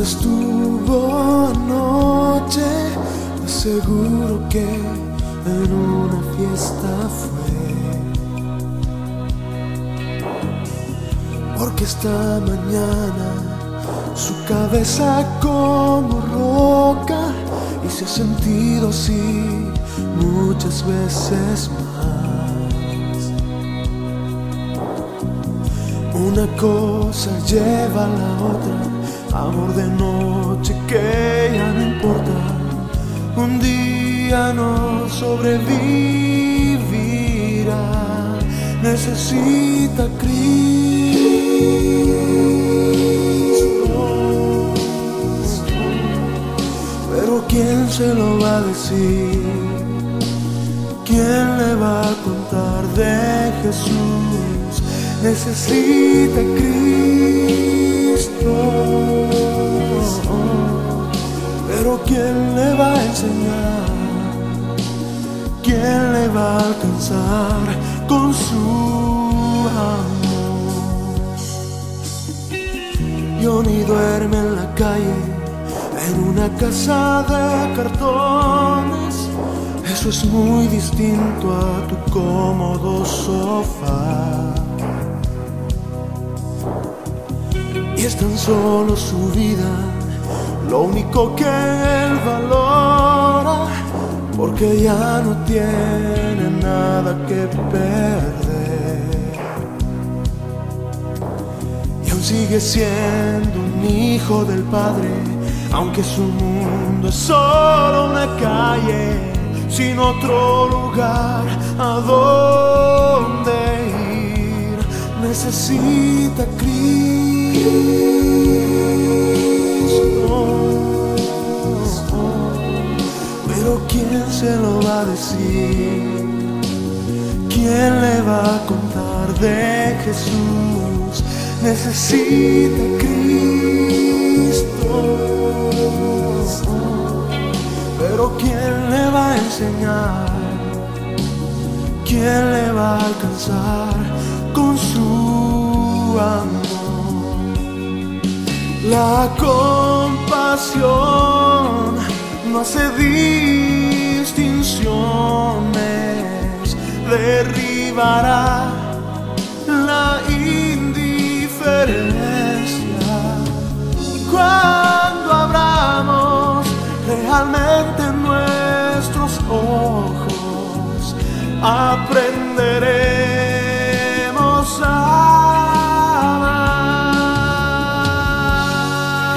estuvo anoche, te aseguro que en una fiesta fue. Porque esta mañana su cabeza como roca y se ha sentido así muchas veces más. Una cosa lleva a la otra, amor de noche que ya no importa. Un día no sobrevivirá, necesita Cristo. Pero ¿quién se lo va a decir? ¿Quién le va a contar de Jesús? Necesita Cristo. Pero ¿quién le va a enseñar? ¿Quién le va a alcanzar con su amor? Johnny duerme en la calle, en una casa de cartones. Eso es muy distinto a tu cómodo sofá. Y es tan solo su vida lo único que él valora, porque ya no tiene nada que perder. Y aún sigue siendo un hijo del Padre, aunque su mundo es solo una calle, sin otro lugar a donde ir. Necesita Cristo. Pero ¿quién se lo va a decir? ¿Quién le va a contar de Jesús? Necesita Cristo. Pero ¿quién le va a enseñar? ¿Quién le va a alcanzar con su amor? La compasión no hace distinciones, derribará la indiferencia. Cuando abramos realmente nuestros ojos, aprenderemos a amar.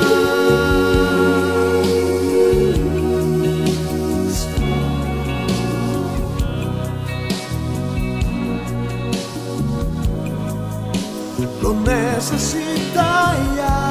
Lo necesita ya.